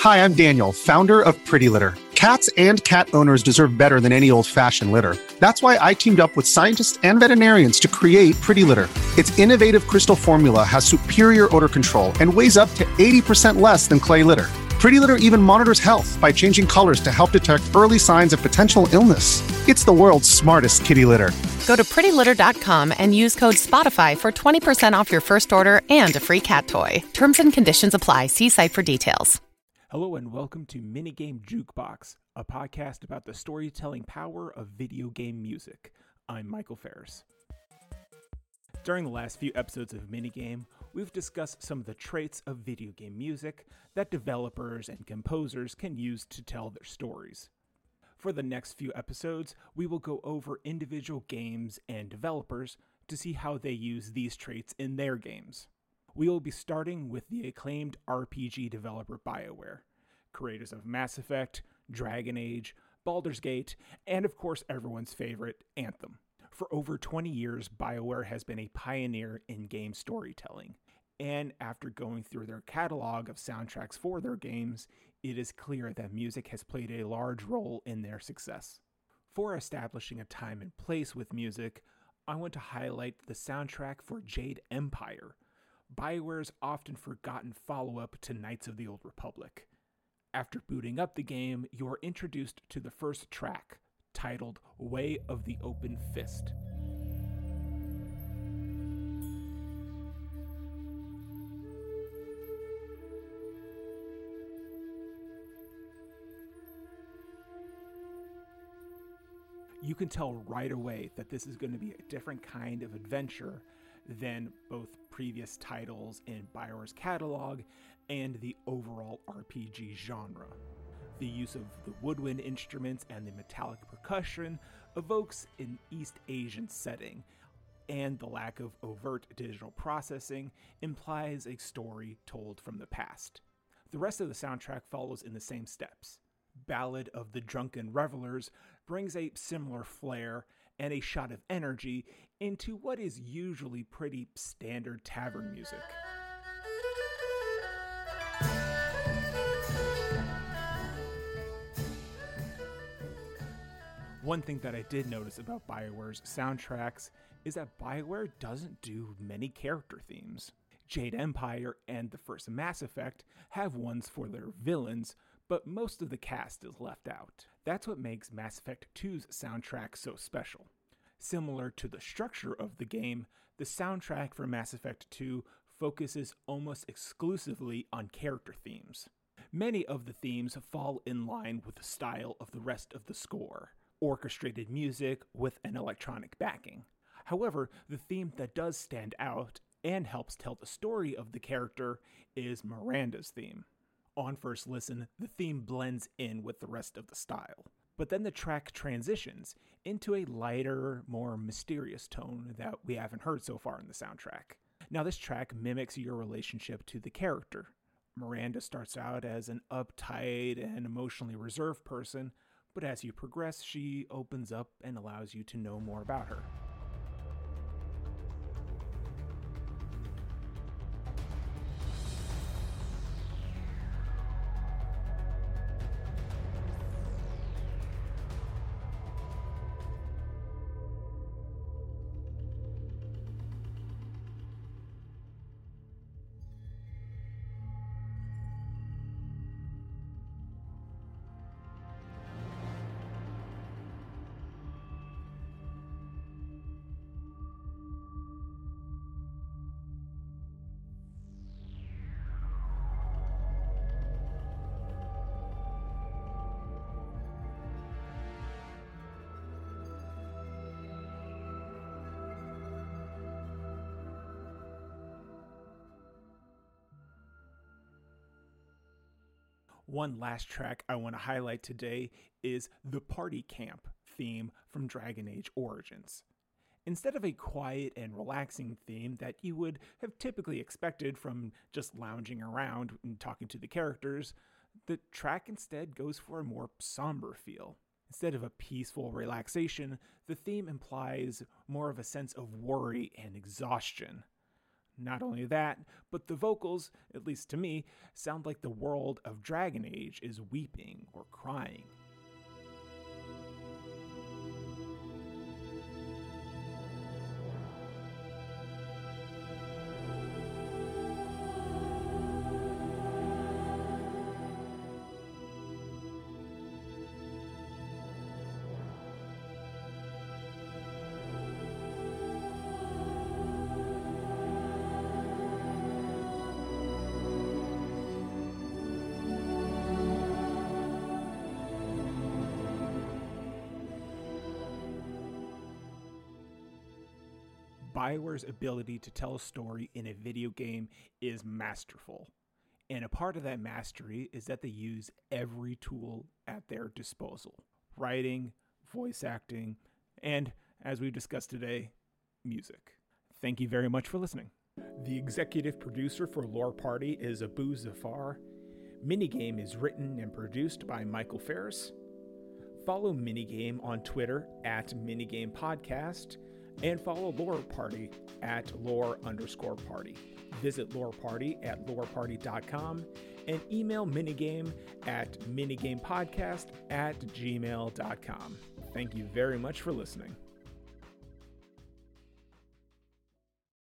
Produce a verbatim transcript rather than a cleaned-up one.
Hi, I'm Daniel, founder of Pretty Litter. Cats and cat owners deserve better than any old-fashioned litter. That's why I teamed up with scientists and veterinarians to create Pretty Litter. Its innovative crystal formula has superior odor control and weighs up to eighty percent less than clay litter. Pretty Litter even monitors health by changing colors to help detect early signs of potential illness. It's the world's smartest kitty litter. Go to pretty litter dot com and use code SPOTIFY for twenty percent off your first order and a free cat toy. Terms and conditions apply. See site for details. Hello and welcome to Minigame Jukebox, a podcast about the storytelling power of video game music. I'm Michael Ferris. During the last few episodes of Minigame, we've discussed some of the traits of video game music that developers and composers can use to tell their stories. For the next few episodes, we will go over individual games and developers to see how they use these traits in their games. We will be starting with the acclaimed R P G developer BioWare, creators of Mass Effect, Dragon Age, Baldur's Gate, and of course everyone's favorite, Anthem. For over twenty years, BioWare has been a pioneer in game storytelling, and after going through their catalog of soundtracks for their games, it is clear that music has played a large role in their success. For establishing a time and place with music, I want to highlight the soundtrack for Jade Empire, BioWare's often forgotten follow-up to Knights of the Old Republic. After booting up the game, you are introduced to the first track, titled Way of the Open Fist. You can tell right away that this is going to be a different kind of adventure than both previous titles in BioWare's catalog and the overall R P G genre. The use of the woodwind instruments and the metallic percussion evokes an East Asian setting, and the lack of overt digital processing implies a story told from the past. The rest of the soundtrack follows in the same steps. Ballad of the Drunken Revelers brings a similar flair and a shot of energy into what is usually pretty standard tavern music. One thing that I did notice about BioWare's soundtracks is that BioWare doesn't do many character themes. Jade Empire and the first Mass Effect have ones for their villains, but most of the cast is left out. That's what makes Mass Effect two's soundtrack so special. Similar to the structure of the game, the soundtrack for Mass Effect two focuses almost exclusively on character themes. Many of the themes fall in line with the style of the rest of the score, orchestrated music with an electronic backing. However, the theme that does stand out and helps tell the story of the character is Miranda's theme. On first listen, the theme blends in with the rest of the style, but then the track transitions into a lighter, more mysterious tone that we haven't heard so far in the soundtrack. Now, this track mimics your relationship to the character. Miranda starts out as an uptight and emotionally reserved person, but as you progress, she opens up and allows you to know more about her. One last track I want to highlight today is the Party Camp theme from Dragon Age Origins. Instead of a quiet and relaxing theme that you would have typically expected from just lounging around and talking to the characters, the track instead goes for a more somber feel. Instead of a peaceful relaxation, the theme implies more of a sense of worry and exhaustion. Not only that, but the vocals, at least to me, sound like the world of Dragon Age is weeping or crying. BioWare's ability to tell a story in a video game is masterful. And a part of that mastery is that they use every tool at their disposal. Writing, voice acting, and, as we discussed today, music. Thank you very much for listening. The executive producer for Lore Party is Abu Zafar. Minigame is written and produced by Michael Ferris. Follow Minigame on Twitter at Minigame Podcast. And follow Lore Party at lore underscore party. Visit Lore Party at lore party dot com and email Minigame at minigamepodcast at gmail dot com. Thank you very much for listening.